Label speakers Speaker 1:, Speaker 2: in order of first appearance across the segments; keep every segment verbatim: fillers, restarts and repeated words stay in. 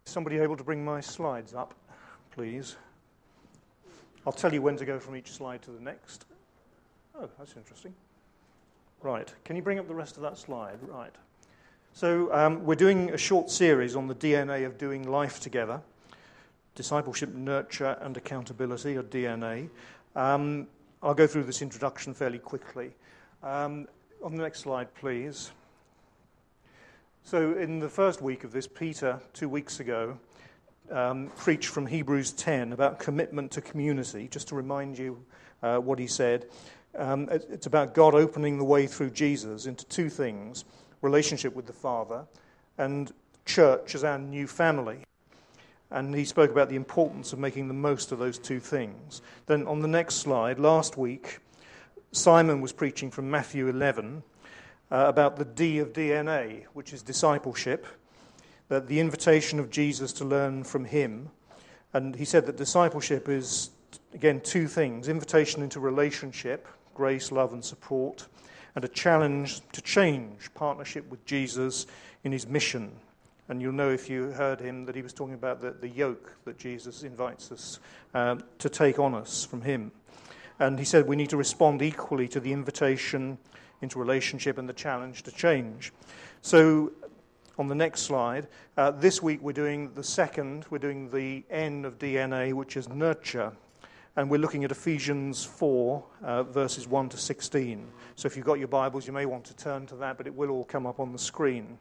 Speaker 1: Somebody able to bring my slides up, please? I'll tell you when to go from each slide to the next. Oh, that's interesting. Right, can you bring up the rest of that slide? Right. So um, we're doing a short series on the D N A of doing life together. Discipleship, nurture, and accountability, or D N A. Um, I'll go through this introduction fairly quickly. Um, on the next slide, please. So in the first week of this, Peter, two weeks ago, um, preached from Hebrews ten about commitment to community. Just to remind you uh, what he said, um, it's about God opening the way through Jesus into two things: relationship with the Father and church as our new family. And he spoke about the importance of making the most of those two things. Then on the next slide, last week, Simon was preaching from Matthew eleven uh, about the D of D N A, which is discipleship, that the invitation of Jesus to learn from him. And he said that discipleship is, again, two things: invitation into relationship, grace, love, and support, and a challenge to change, partnership with Jesus in his mission. And you'll know if you heard him that he was talking about the, the yoke that Jesus invites us uh, to take on us from him. And he said we need to respond equally to the invitation into relationship and the challenge to change. So on the next slide, uh, this week we're doing the second, we're doing the N of D N A, which is nurture. And we're looking at Ephesians four, uh, verses one to sixteen. So if you've got your Bibles, you may want to turn to that, but it will all come up on the screen.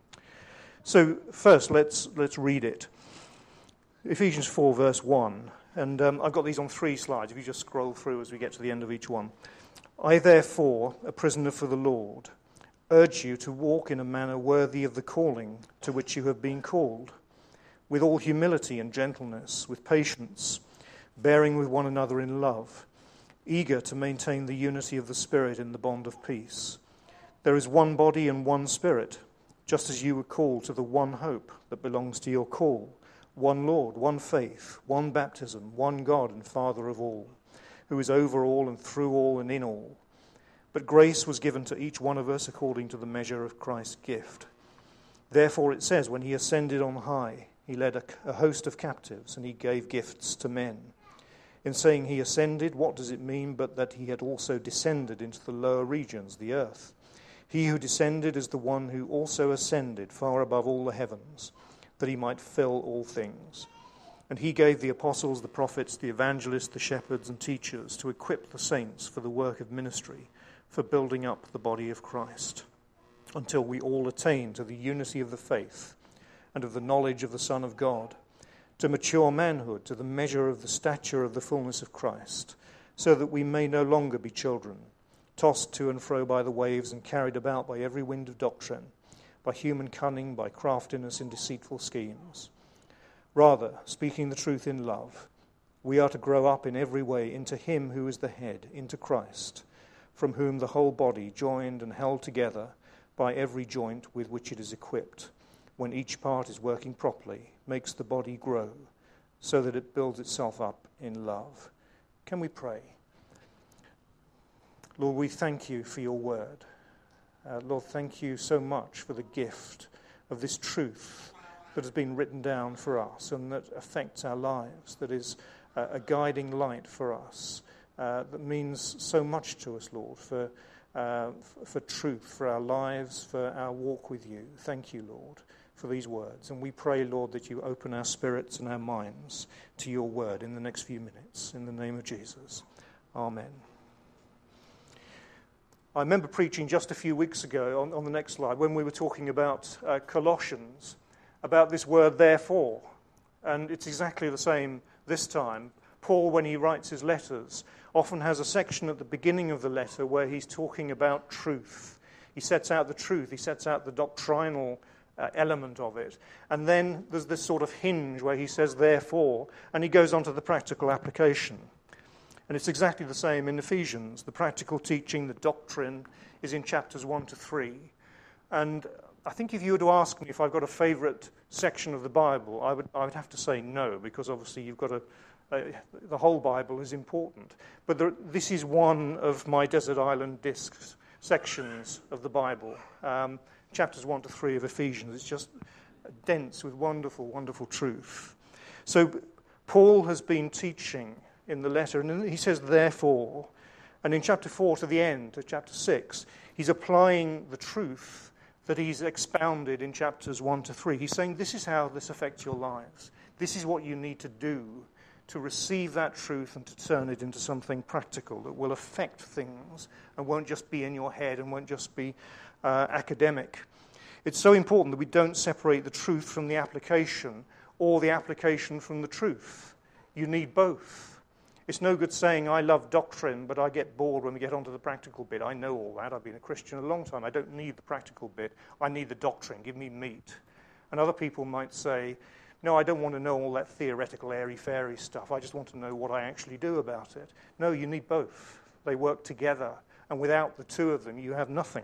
Speaker 1: So first, let's let's read it. Ephesians four, verse one. And um, I've got these on three slides, if you just scroll through as we get to the end of each one. I, therefore, a prisoner for the Lord, urge you to walk in a manner worthy of the calling to which you have been called, with all humility and gentleness, with patience, bearing with one another in love, eager to maintain the unity of the Spirit in the bond of peace. There is one body and one Spirit, just as you were called to the one hope that belongs to your call, one Lord, one faith, one baptism, one God and Father of all, who is over all and through all and in all. But grace was given to each one of us according to the measure of Christ's gift. Therefore it says, when he ascended on high, he led a, a host of captives, and he gave gifts to men. In saying he ascended, what does it mean but that he had also descended into the lower regions, the earth? He who descended is the one who also ascended far above all the heavens, that he might fill all things. And he gave the apostles, the prophets, the evangelists, the shepherds, and teachers to equip the saints for the work of ministry, for building up the body of Christ, until we all attain to the unity of the faith and of the knowledge of the Son of God, to mature manhood, to the measure of the stature of the fullness of Christ, so that we may no longer be children, tossed to and fro by the waves and carried about by every wind of doctrine, by human cunning, by craftiness in deceitful schemes. Rather, speaking the truth in love, we are to grow up in every way into him who is the head, into Christ, from whom the whole body, joined and held together by every joint with which it is equipped, when each part is working properly, makes the body grow, so that it builds itself up in love. Can we pray? Lord, we thank you for your word. Uh, Lord, thank you so much for the gift of this truth that has been written down for us and that affects our lives, that is uh, a guiding light for us, uh, that means so much to us, Lord, for, uh, f- for truth, for our lives, for our walk with you. Thank you, Lord, for these words. And we pray, Lord, that you open our spirits and our minds to your word in the next few minutes. In the name of Jesus. Amen. I remember preaching just a few weeks ago on, on the next slide when we were talking about uh, Colossians, about this word therefore. And it's exactly the same this time. Paul, when he writes his letters, often has a section at the beginning of the letter where he's talking about truth. He sets out the truth. He sets out the doctrinal uh, element of it. And then there's this sort of hinge where he says therefore, and he goes on to the practical application. And it's exactly the same in Ephesians. The practical teaching, the doctrine, is in chapters one to three. And I think if you were to ask me if I've got a favourite section of the Bible, I would I would have to say no, because obviously you've got a, a the whole Bible is important. But there, this is one of my Desert Island Discs sections of the Bible, um, chapters one to three of Ephesians. It's just dense with wonderful, wonderful truth. So Paul has been teaching in the letter, and he says, therefore, and in chapter four to the end, to chapter six, he's applying the truth that he's expounded in chapters one to three. He's saying, this is how this affects your lives. This is what you need to do to receive that truth and to turn it into something practical that will affect things and won't just be in your head and won't just be uh, academic. It's so important that we don't separate the truth from the application or the application from the truth. You need both. It's no good saying, I love doctrine, but I get bored when we get onto the practical bit. I know all that. I've been a Christian a long time. I don't need the practical bit. I need the doctrine. Give me meat. And other people might say, no, I don't want to know all that theoretical airy-fairy stuff. I just want to know what I actually do about it. No, you need both. They work together. And without the two of them, you have nothing.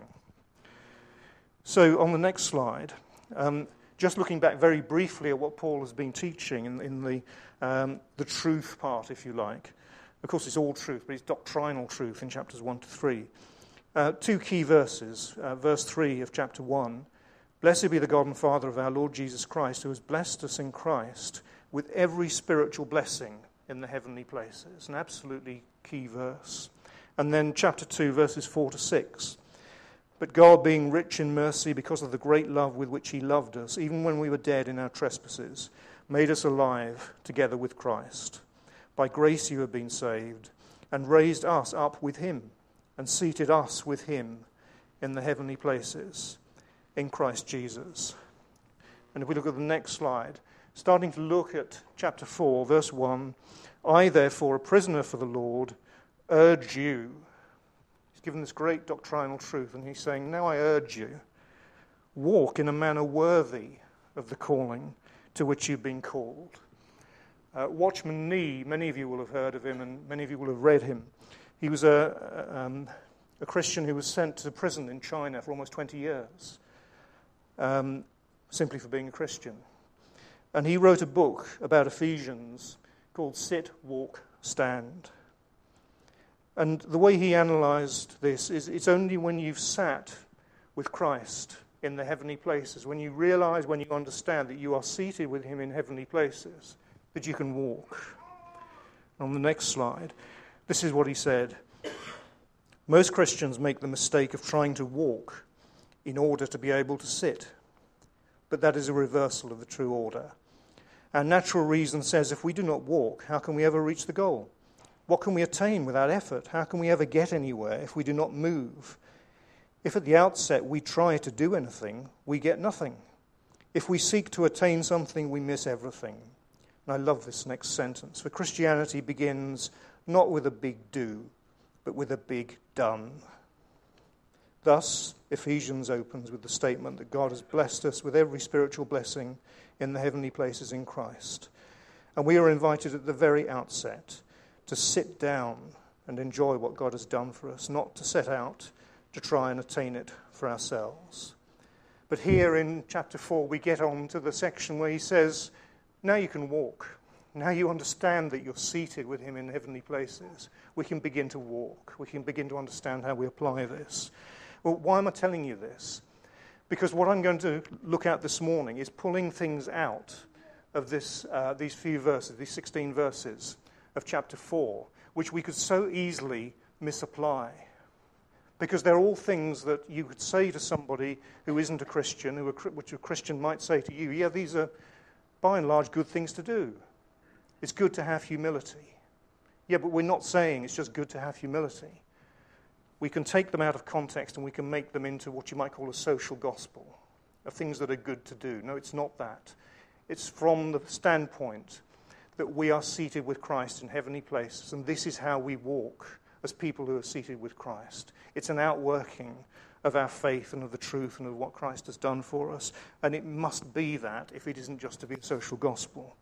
Speaker 1: So on the next slide, um, just looking back very briefly at what Paul has been teaching in, in the, um, the truth part, if you like. Of course, it's all truth, but it's doctrinal truth in chapters one to three. Uh, two key verses. Uh, verse three of chapter one. Blessed be the God and Father of our Lord Jesus Christ, who has blessed us in Christ with every spiritual blessing in the heavenly places. An absolutely key verse. And then chapter two, verses four to six. But God, being rich in mercy because of the great love with which he loved us, even when we were dead in our trespasses, made us alive together with Christ. By grace you have been saved, and raised us up with him, and seated us with him in the heavenly places, in Christ Jesus. And if we look at the next slide, starting to look at chapter four, verse one, I, therefore, a prisoner for the Lord, urge you. He's given this great doctrinal truth, and he's saying, now I urge you, walk in a manner worthy of the calling to which you've been called. Uh, Watchman Nee, many of you will have heard of him, and many of you will have read him. He was a, um, a Christian who was sent to prison in China for almost twenty years. Um, simply for being a Christian. And he wrote a book about Ephesians called Sit, Walk, Stand. And the way he analysed this is it's only when you've sat with Christ in the heavenly places, when you realise, when you understand that you are seated with him in heavenly places, that you can walk. On the next slide, this is what he said. Most Christians make the mistake of trying to walk in order to be able to sit. But that is a reversal of the true order. Our natural reason says if we do not walk, how can we ever reach the goal? What can we attain without effort? How can we ever get anywhere if we do not move? If at the outset we try to do anything, we get nothing. If we seek to attain something, we miss everything. And I love this next sentence. For Christianity begins not with a big do, but with a big done. Thus, Ephesians opens with the statement that God has blessed us with every spiritual blessing in the heavenly places in Christ. And we are invited at the very outset to sit down and enjoy what God has done for us, not to set out to try and attain it for ourselves. But here in chapter four, we get on to the section where he says, now you can walk. Now you understand that you're seated with him in heavenly places. We can begin to walk. We can begin to understand how we apply this. Well, why am I telling you this? Because what I'm going to look at this morning is pulling things out of this, uh, these few verses, these sixteen verses of chapter four, which we could so easily misapply. Because they're all things that you could say to somebody who isn't a Christian, who a, which a Christian might say to you, yeah, these are by and large good things to do. It's good to have humility. Yeah, but we're not saying it's just good to have humility. We can take them out of context and we can make them into what you might call a social gospel of things that are good to do. No, it's not that. It's from the standpoint that we are seated with Christ in heavenly places, and this is how we walk as people who are seated with Christ. It's an outworking of our faith and of the truth and of what Christ has done for us, and it must be that if it isn't just to be a social gospel.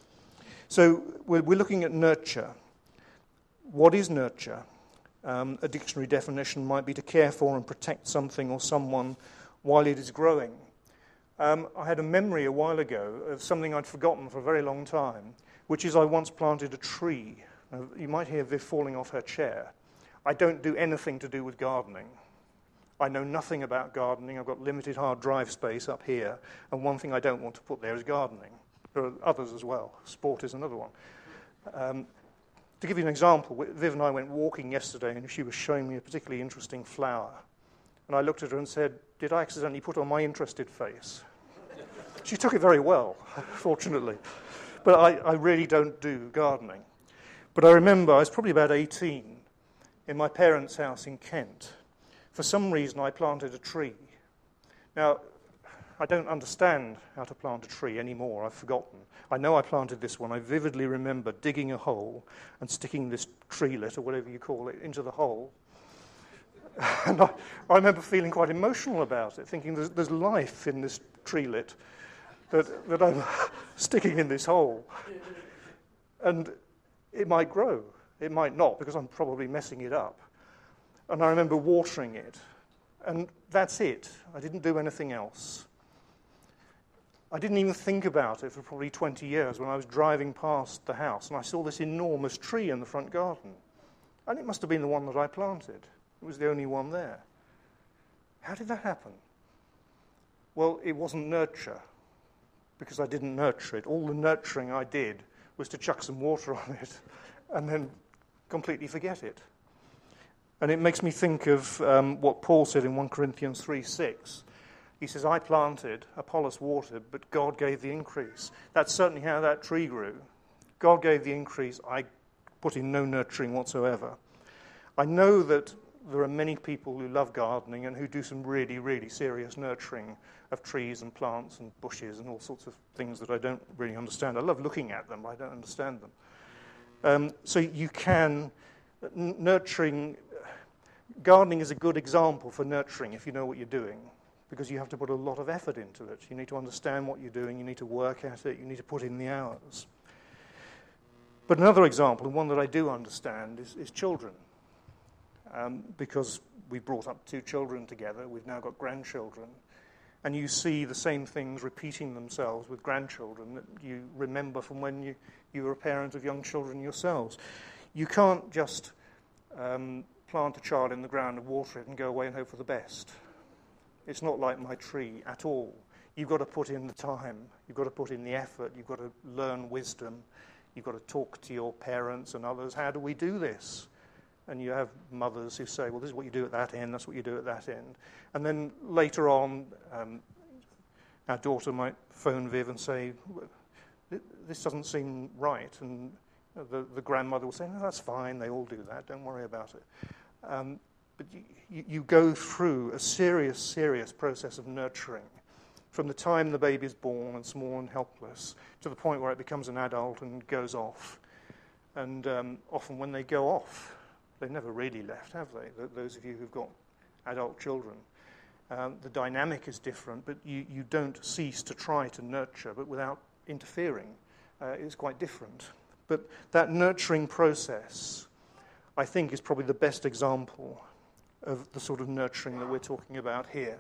Speaker 1: So we're looking at nurture. What is nurture? Um, a dictionary definition might be to care for and protect something or someone while it is growing. Um, I had a memory a while ago of something I'd forgotten for a very long time, which is I once planted a tree. Now, you might hear Viv falling off her chair. I don't do anything to do with gardening. I know nothing about gardening. I've got limited hard drive space up here, and one thing I don't want to put there is gardening. There are others as well. Sport is another one. Um, to give you an example, Viv and I went walking yesterday, and she was showing me a particularly interesting flower. And I looked at her and said, did I accidentally put on my interested face? She took it very well, fortunately. But I, I really don't do gardening. But I remember I was probably about eighteen in my parents' house in Kent. For some reason, I planted a tree. Now, I don't understand how to plant a tree anymore. I've forgotten. I know I planted this one. I vividly remember digging a hole and sticking this treelet, or whatever you call it, into the hole. And I, I remember feeling quite emotional about it, thinking there's, there's life in this treelet that, that I'm sticking in this hole. And it might grow. It might not, because I'm probably messing it up. And I remember watering it. And that's it. I didn't do anything else. I didn't even think about it for probably twenty years when I was driving past the house and I saw this enormous tree in the front garden. And it must have been the one that I planted. It was the only one there. How did that happen? Well, it wasn't nurture, because I didn't nurture it. All the nurturing I did was to chuck some water on it and then completely forget it. And it makes me think of um, what Paul said in First Corinthians three six. He says, I planted, Apollos watered, but God gave the increase. That's certainly how that tree grew. God gave the increase. I put in no nurturing whatsoever. I know that there are many people who love gardening and who do some really, really serious nurturing of trees and plants and bushes and all sorts of things that I don't really understand. I love looking at them, but I don't understand them. Um, so you can, n- nurturing, gardening is a good example for nurturing if you know what you're doing, because you have to put a lot of effort into it. You need to understand what you're doing, you need to work at it, you need to put in the hours. But another example, and one that I do understand, is, is children. Um, because we brought up two children together, we've now got grandchildren, and you see the same things repeating themselves with grandchildren that you remember from when you, you were a parent of young children yourselves. You can't just um, plant a child in the ground and water it and go away and hope for the best. It's not like my tree at all. You've got to put in the time, you've got to put in the effort, you've got to learn wisdom, you've got to talk to your parents and others. How do we do this? And you have mothers who say, well, this is what you do at that end, that's what you do at that end. And then later on, um, our daughter might phone Viv and say, this doesn't seem right. And the, the grandmother will say, no, that's fine, they all do that, don't worry about it. Um, but you, you go through a serious, serious process of nurturing from the time the baby is born and small and helpless to the point where it becomes an adult and goes off. And um, often when they go off, they've never really left, have they? Those of you who've got adult children. Um, the dynamic is different, but you, you don't cease to try to nurture, but without interfering. Uh, it's quite different. But that nurturing process, I think, is probably the best example of the sort of nurturing that we're talking about here.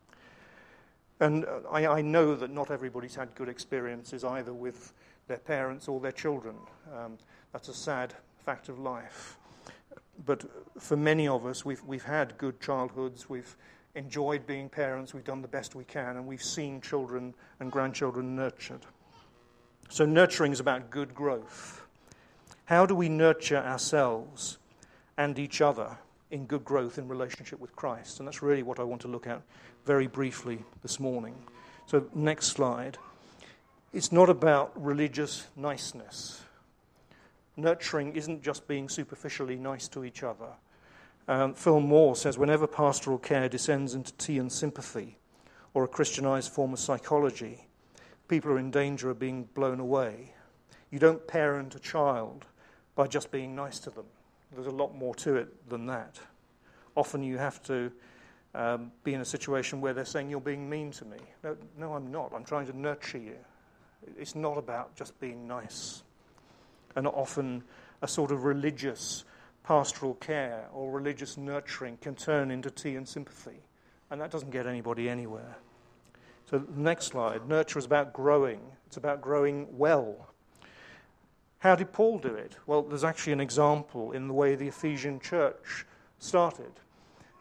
Speaker 1: And I, I know that not everybody's had good experiences either with their parents or their children. Um, that's a sad fact of life. But for many of us, we've we've had good childhoods, we've enjoyed being parents, we've done the best we can, and we've seen children and grandchildren nurtured. So nurturing is about good growth. How do we nurture ourselves and each other in good growth in relationship with Christ? And that's really what I want to look at very briefly this morning. So next slide. It's not about religious niceness. Nurturing isn't just being superficially nice to each other. Um, Phil Moore says, whenever pastoral care descends into tea and sympathy or a Christianized form of psychology, people are in danger of being blown away. You don't parent a child by just being nice to them. There's a lot more to it than that. Often you have to um, be in a situation where they're saying, you're being mean to me. No, no, I'm not. I'm trying to nurture you. It's not about just being nice. And often a sort of religious pastoral care or religious nurturing can turn into tea and sympathy. And that doesn't get anybody anywhere. So the next slide. Nurture is about growing. It's about growing well. How did Paul do it? Well, there's actually an example in the way the Ephesian church started.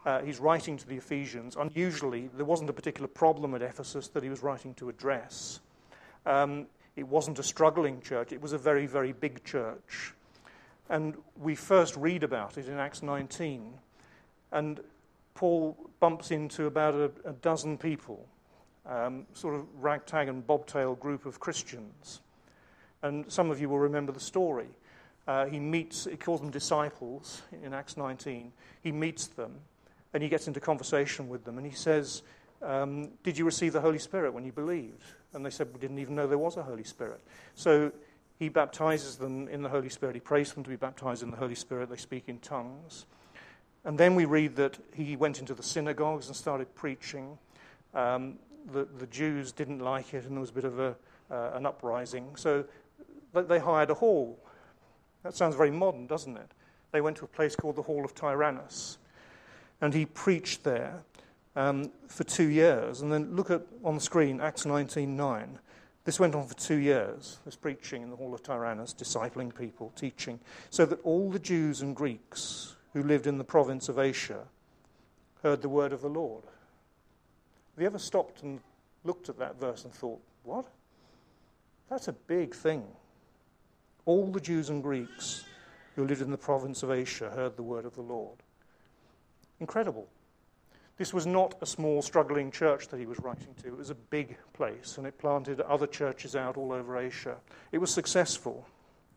Speaker 1: Uh, he's writing to the Ephesians. Unusually, there wasn't a particular problem at Ephesus that he was writing to address. Um, it wasn't a struggling church. It was a very, very big church. And we first read about it in Acts nineteen. And Paul bumps into about a, a dozen people, um, sort of ragtag and bobtail group of Christians. And some of you will remember the story. Uh, he meets, he calls them disciples in Acts nineteen. He meets them, and he gets into conversation with them, and he says, um, did you receive the Holy Spirit when you believed? And they said, we didn't even know there was a Holy Spirit. So he baptizes them in the Holy Spirit. He prays for them to be baptized in the Holy Spirit. They speak in tongues. And then we read that he went into the synagogues and started preaching. Um, the, the Jews didn't like it, and there was a bit of a, uh, an uprising. So they hired a hall. That sounds very modern, doesn't it? They went to a place called the Hall of Tyrannus. And he preached there um, for two years. And then look at on the screen, Acts nineteen nine. This went on for two years, this preaching in the Hall of Tyrannus, discipling people, teaching, so that all the Jews and Greeks who lived in the province of Asia heard the word of the Lord. Have you ever stopped and looked at that verse and thought, what? That's a big thing. All the Jews and Greeks who lived in the province of Asia heard the word of the Lord. Incredible. This was not a small, struggling church that he was writing to. It was a big place, and it planted other churches out all over Asia. It was successful.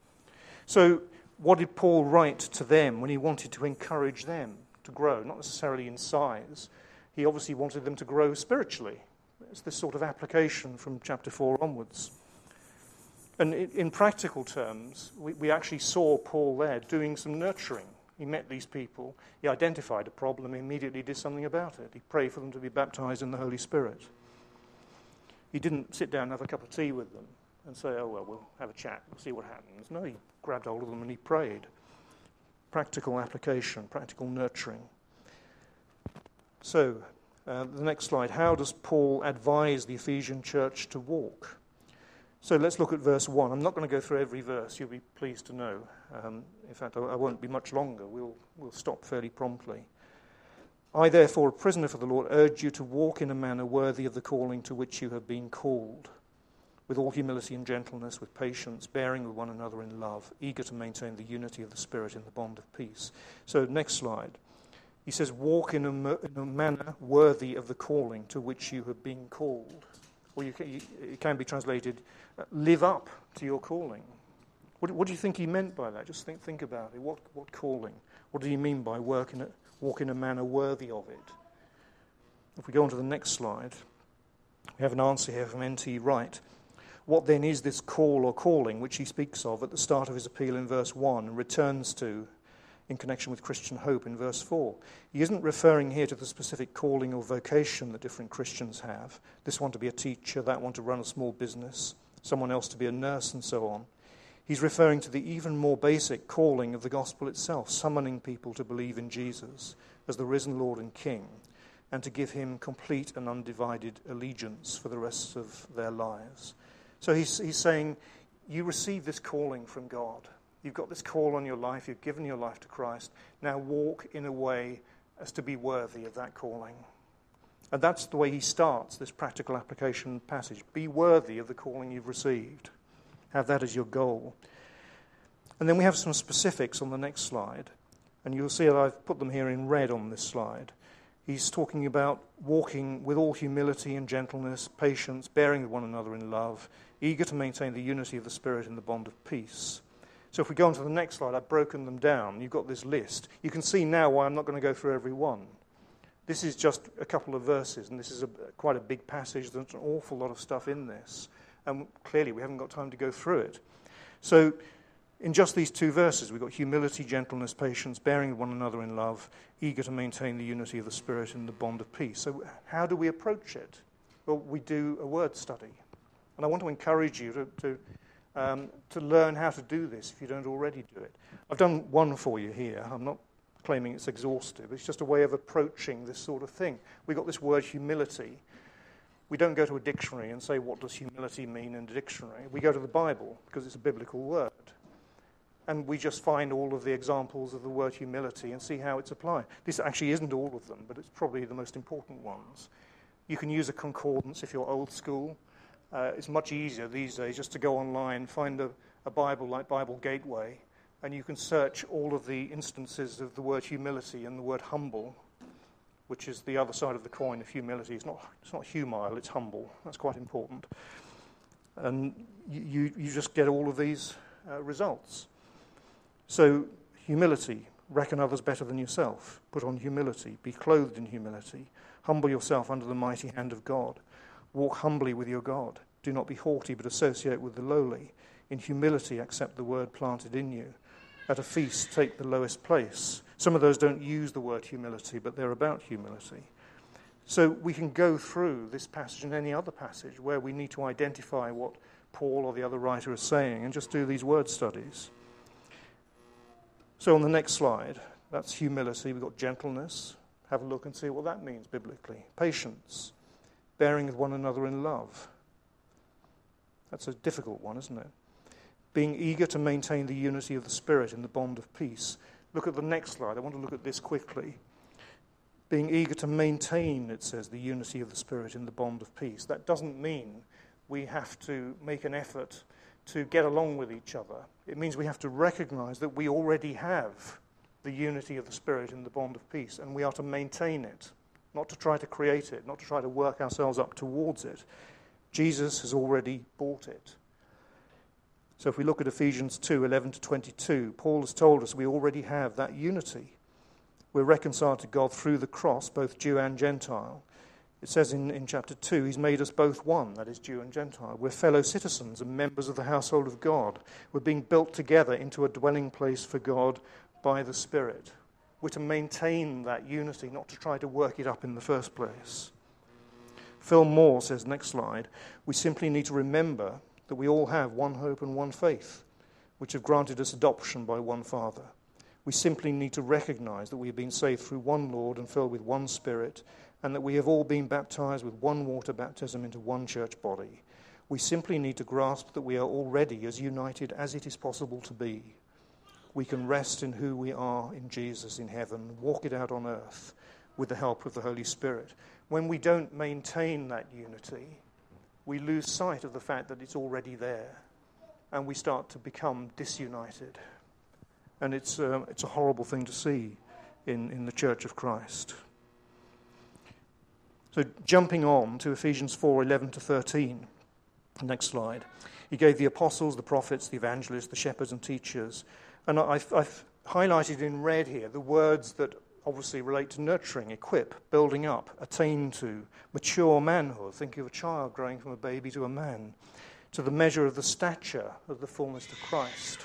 Speaker 1: So what did Paul write to them when he wanted to encourage them to grow? Not necessarily in size. He obviously wanted them to grow spiritually. It's this sort of application from chapter four onwards. And in practical terms, we, we actually saw Paul there doing some nurturing. He met these people, he identified a problem, he immediately did something about it. He prayed for them to be baptized in the Holy Spirit. He didn't sit down and have a cup of tea with them and say, oh, well, we'll have a chat, we'll see what happens. No, he grabbed hold of them and he prayed. Practical application, practical nurturing. So, uh, the next slide. How does Paul advise the Ephesian church to walk? So let's look at verse one. I'm not going to go through every verse, you'll be pleased to know. Um, in fact, I, I won't be much longer. We'll, we'll stop fairly promptly. I, therefore, a prisoner for the Lord, urge you to walk in a manner worthy of the calling to which you have been called, with all humility and gentleness, with patience, bearing with one another in love, eager to maintain the unity of the Spirit in the bond of peace. So next slide. He says, walk in a, in a manner worthy of the calling to which you have been called. Or you can, you, it can be translated, uh, live up to your calling. What, what do you think he meant by that? Just think, think about it. What, what calling? What did he mean by work in a, walk in a manner worthy of it? If we go on to the next slide, we have an answer here from N T Wright. What then is this call or calling which he speaks of at the start of his appeal in verse one and returns to in connection with Christian hope in verse four? He isn't referring here to the specific calling or vocation that different Christians have. This one to be a teacher, that one to run a small business, someone else to be a nurse, and so on. He's referring to the even more basic calling of the gospel itself, summoning people to believe in Jesus as the risen Lord and King, and to give him complete and undivided allegiance for the rest of their lives. So he's, he's saying, you receive this calling from God. You've got this call on your life. You've given your life to Christ. Now walk in a way as to be worthy of that calling. And that's the way he starts this practical application passage. Be worthy of the calling you've received. Have that as your goal. And then we have some specifics on the next slide. And you'll see that I've put them here in red on this slide. He's talking about walking with all humility and gentleness, patience, bearing with one another in love, eager to maintain the unity of the Spirit in the bond of peace. So if we go on to the next slide, I've broken them down. You've got this list. You can see now why I'm not going to go through every one. This is just a couple of verses, and this is a, quite a big passage. There's an awful lot of stuff in this. And clearly we haven't got time to go through it. So in just these two verses, we've got humility, gentleness, patience, bearing with one another in love, eager to maintain the unity of the Spirit in the bond of peace. So how do we approach it? Well, we do a word study. And I want to encourage you to... to Um, to learn how to do this if you don't already do it. I've done one for you here. I'm not claiming it's exhaustive. It's just a way of approaching this sort of thing. We've got this word humility. We don't go to a dictionary and say, what does humility mean in a dictionary? We go to the Bible because it's a biblical word. and we just find all of the examples of the word humility and see how it's applied. This actually isn't all of them, but it's probably the most important ones. You can use a concordance if you're old school. Uh, it's much easier these days just to go online, find a, a Bible like Bible Gateway, and you can search all of the instances of the word humility and the word humble, which is the other side of the coin of humility. It's not, it's not humile, it's humble. That's quite important. And you, you just get all of these uh, results. So, humility, reckon others better than yourself. Put on humility, be clothed in humility. Humble yourself under the mighty hand of God. Walk humbly with your God. Do not be haughty, but associate with the lowly. In humility, accept the word planted in you. At a feast, take the lowest place. Some of those don't use the word humility, but they're about humility. So we can go through this passage and any other passage where we need to identify what Paul or the other writer is saying and just do these word studies. So on the next slide, that's humility. We've got gentleness. Have a look and see what that means biblically. Patience. Bearing with one another in love. That's a difficult one, isn't it? Being eager to maintain the unity of the Spirit in the bond of peace. Look at the next slide. I want to look at this quickly. Being eager to maintain, it says, the unity of the Spirit in the bond of peace. That doesn't mean we have to make an effort to get along with each other. It means we have to recognize that we already have the unity of the Spirit in the bond of peace, and we are to maintain it, not to try to create it, not to try to work ourselves up towards it. Jesus has already bought it. So if we look at Ephesians two, eleven to twenty-two, Paul has told us we already have that unity. We're reconciled to God through the cross, both Jew and Gentile. It says in, in chapter two, he's made us both one, that is Jew and Gentile. We're fellow citizens and members of the household of God. We're being built together into a dwelling place for God by the Spirit. We're to maintain that unity, not to try to work it up in the first place. Phil Moore says, next slide, we simply need to remember that we all have one hope and one faith, which have granted us adoption by one Father. We simply need to recognize that we have been saved through one Lord and filled with one Spirit, and that we have all been baptized with one water baptism into one church body. We simply need to grasp that we are already as united as it is possible to be. We can rest in who we are in Jesus in heaven, walk it out on earth with the help of the Holy Spirit. When we don't maintain that unity, we lose sight of the fact that it's already there, and we start to become disunited. And it's, uh, it's a horrible thing to see in, in the Church of Christ. So jumping on to Ephesians four, eleven to thirteen, next slide. He gave the apostles, the prophets, the evangelists, the shepherds and teachers. And I've, I've highlighted in red here the words that obviously relate to nurturing, equip, building up, attain to, mature manhood. Think of a child growing from a baby to a man, to the measure of the stature of the fullness of Christ.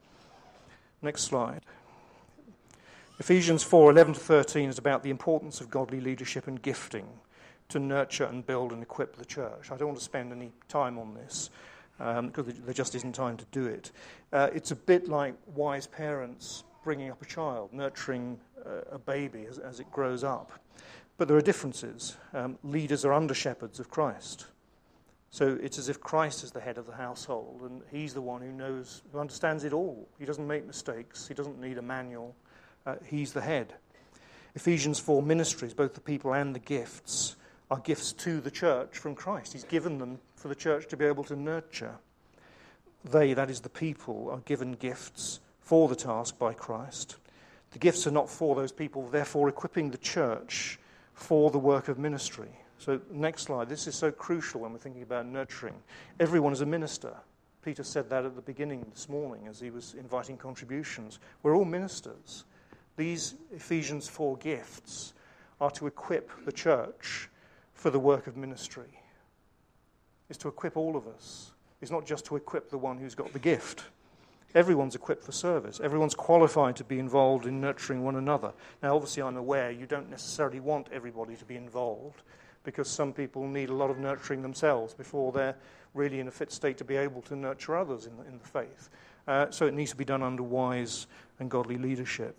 Speaker 1: Next slide. Ephesians four, eleven to thirteen is about the importance of godly leadership and gifting to nurture and build and equip the church. I don't want to spend any time on this um, because there just isn't time to do it. Uh, it's a bit like wise parents bringing up a child, nurturing uh, a baby as, as it grows up. But there are differences. Um, leaders are under shepherds of Christ. So it's as if Christ is the head of the household, and he's the one who knows, who understands it all. He doesn't make mistakes. He doesn't need a manual. Uh, he's the head. Ephesians four ministries, both the people and the gifts, are gifts to the church from Christ. He's given them for the church to be able to nurture. They, that is the people, are given gifts for the task by Christ. The gifts are not for those people, therefore equipping the church for the work of ministry. So next slide. This is so crucial when we're thinking about nurturing. Everyone is a minister. Peter said that at the beginning this morning as he was inviting contributions. We're all ministers. These Ephesians four gifts are to equip the church for the work of ministry. It's to equip all of us. It's not just to equip the one who's got the gift. Everyone's equipped for service. Everyone's qualified to be involved in nurturing one another. Now, obviously, I'm aware you don't necessarily want everybody to be involved because some people need a lot of nurturing themselves before they're really in a fit state to be able to nurture others in the, in the faith. Uh, so it needs to be done under wise and godly leadership.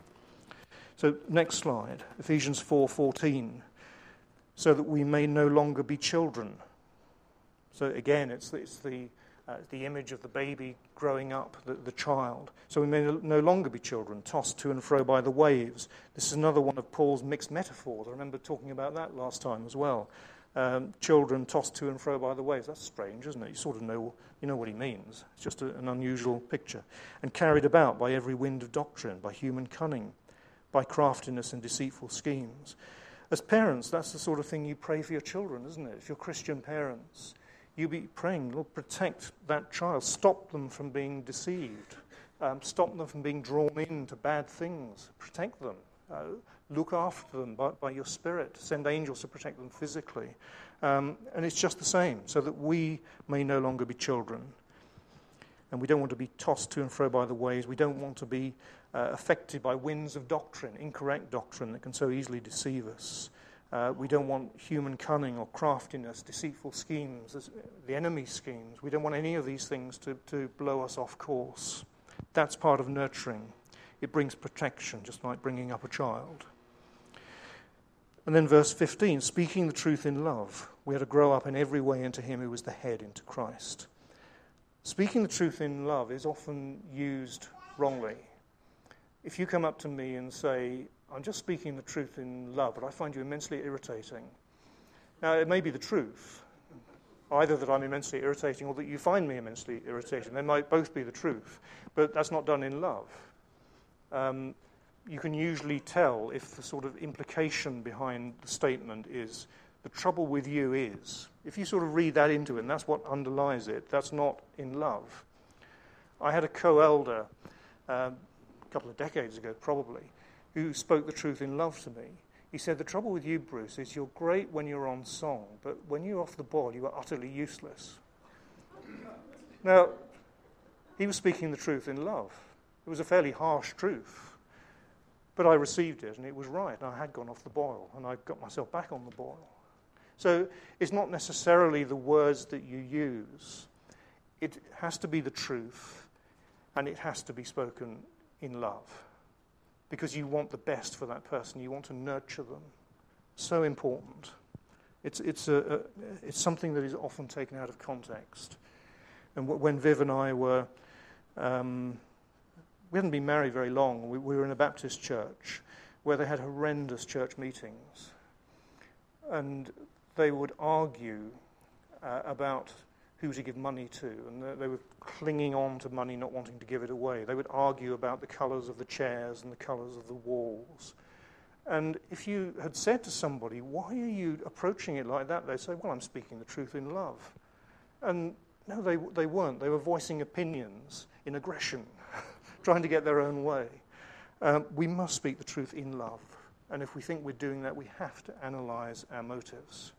Speaker 1: So next slide, Ephesians four fourteen, so that we may no longer be children. So again, it's, it's the Uh, the image of the baby growing up, the, the child. So we may no longer be children, tossed to and fro by the waves. This is another one of Paul's mixed metaphors. I remember talking about that last time as well. Um, children tossed to and fro by the waves. That's strange, isn't it? You sort of know, you know what he means. It's just a, an unusual picture. And carried about by every wind of doctrine, by human cunning, by craftiness and deceitful schemes. As parents, that's the sort of thing you pray for your children, isn't it? If you're Christian parents, you be praying, Lord, protect that child. Stop them from being deceived. Um, stop them from being drawn into bad things. Protect them. Uh, look after them by, by your Spirit. Send angels to protect them physically. Um, and it's just the same, so that we may no longer be children. And we don't want to be tossed to and fro by the waves. We don't want to be uh, affected by winds of doctrine, incorrect doctrine that can so easily deceive us. Uh, we don't want human cunning or craftiness, deceitful schemes, the enemy's schemes. We don't want any of these things to, to blow us off course. That's part of nurturing. It brings protection, just like bringing up a child. And then verse fifteen, speaking the truth in love, we are to grow up in every way into him who is the head, into Christ. Speaking the truth in love is often used wrongly. If you come up to me and say, I'm just speaking the truth in love, but I find you immensely irritating. Now, it may be the truth, either that I'm immensely irritating or that you find me immensely irritating. They might both be the truth, but that's not done in love. Um, you can usually tell if the sort of implication behind the statement is, the trouble with you is, if you sort of read that into it, and that's what underlies it, that's not in love. I had a co-elder um, a couple of decades ago, probably, who spoke the truth in love to me. He said, the trouble with you, Bruce, is you're great when you're on song, but when you're off the ball, you are utterly useless. Now, he was speaking the truth in love. It was a fairly harsh truth, but I received it, and it was right, and I had gone off the boil, and I got myself back on the boil. So it's not necessarily the words that you use. It has to be the truth, and it has to be spoken in love. Because you want the best for that person. You want to nurture them. So important. It's it's a, a it's something that is often taken out of context. And w- when Viv and I were, um, we hadn't been married very long. We, we were in a Baptist church where they had horrendous church meetings, and they would argue uh, about who to give money to, and they, they were clinging on to money, not wanting to give it away. They would argue about the colours of the chairs and the colours of the walls. And if you had said to somebody, why are you approaching it like that? They'd say, well, I'm speaking the truth in love. And no, they they weren't. They were voicing opinions in aggression, trying to get their own way. Um, we must speak the truth in love. And if we think we're doing that, we have to analyse our motives.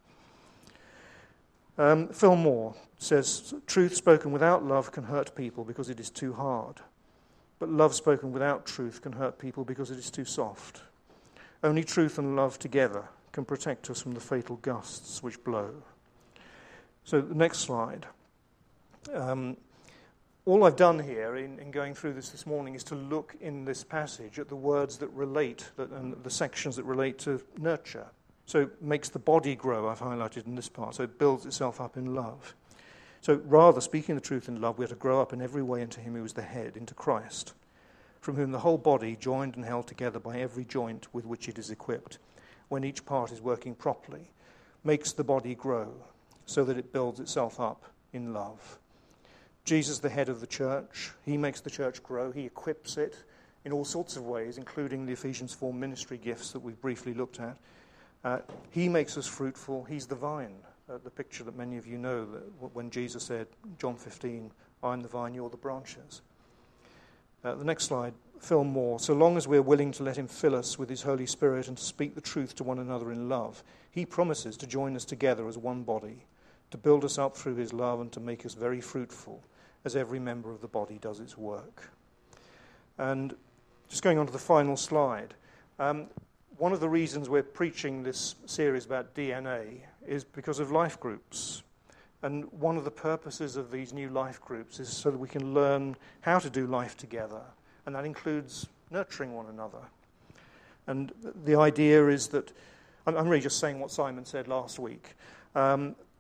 Speaker 1: Um, Phil Moore says, truth spoken without love can hurt people because it is too hard. But love spoken without truth can hurt people because it is too soft. Only truth and love together can protect us from the fatal gusts which blow. So the next slide. Um, all I've done here in, in going through this this morning is to look in this passage at the words that relate, that, and the sections that relate to nurture. So it makes the body grow, I've highlighted in this part, so it builds itself up in love. So rather, speaking the truth in love, we are to grow up in every way into him who is the head, into Christ, from whom the whole body, joined and held together by every joint with which it is equipped, when each part is working properly, makes the body grow, so that it builds itself up in love. Jesus, the head of the church, he makes the church grow, he equips it in all sorts of ways, including the Ephesians four ministry gifts that we've briefly looked at. Uh, he makes us fruitful. He's the vine, uh, the picture that many of you know, that when Jesus said, John fifteen, I'm the vine, you're the branches. Uh, the next slide, Phil Moore. So long as we're willing to let him fill us with his Holy Spirit and to speak the truth to one another in love, he promises to join us together as one body, to build us up through his love and to make us very fruitful as every member of the body does its work. And just going on to the final slide, um, one of the reasons we're preaching this series about D N A is because of life groups. And one of the purposes of these new life groups is so that we can learn how to do life together. And that includes nurturing one another. And the idea is that, I'm really just saying what Simon said last week. Um,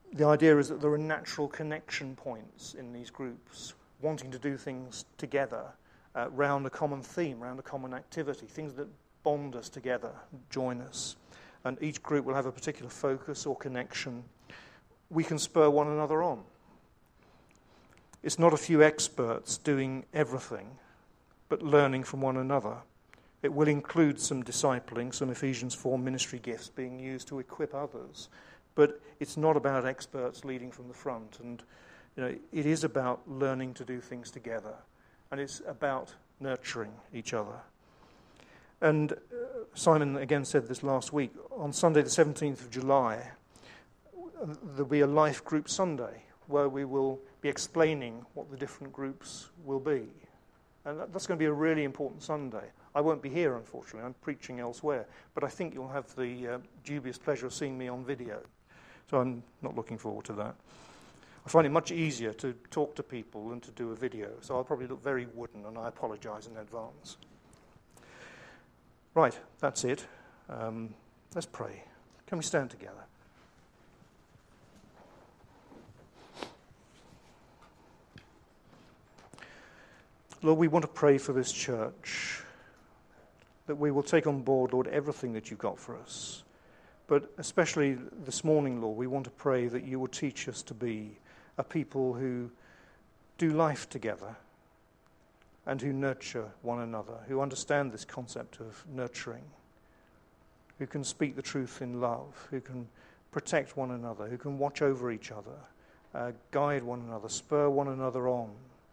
Speaker 1: the idea is that there are natural connection points in these groups, wanting to do things together uh, round a common theme, round a common activity, things that bond us together, join us. And each group will have a particular focus or connection. We can spur one another on. It's not a few experts doing everything, but learning from one another. It will include some discipling, some Ephesians four ministry gifts being used to equip others. But it's not about experts leading from the front. And you know, it is about learning to do things together. And it's about nurturing each other. And uh, Simon again said this last week. On Sunday the seventeenth of July, there'll be a life group Sunday where we will be explaining what the different groups will be. And that, that's going to be a really important Sunday. I won't be here, unfortunately. I'm preaching elsewhere. But I think you'll have the uh, dubious pleasure of seeing me on video. So I'm not looking forward to that. I find it much easier to talk to people than to do a video. So I'll probably look very wooden, and I apologise in advance. Right, that's it. Um, let's pray. Can we stand together? Lord, we want to pray for this church, that we will take on board, Lord, everything that you've got for us. But especially this morning, Lord, we want to pray that you will teach us to be a people who do life together and who nurture one another, who understand this concept of nurturing, who can speak the truth in love, who can protect one another, who can watch over each other, uh, guide one another, spur one another on.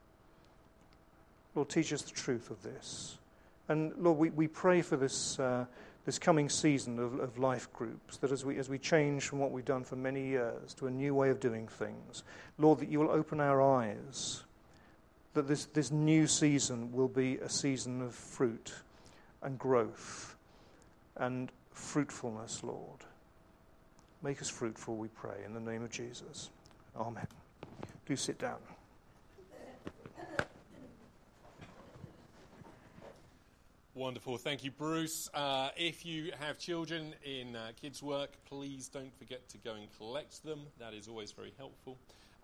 Speaker 1: Lord, teach us the truth of this. And Lord, we, we pray for this uh, this coming season of, of life groups, that as we as we change from what we've done for many years to a new way of doing things, Lord, that you will open our eyes, that this, this new season will be a season of fruit and growth and fruitfulness, Lord. Make us fruitful, we pray, in the name of Jesus. Amen. Do sit down.
Speaker 2: Wonderful. Thank you, Bruce. Uh, if you have children in uh, kids' work, please don't forget to go and collect them. That is always very helpful.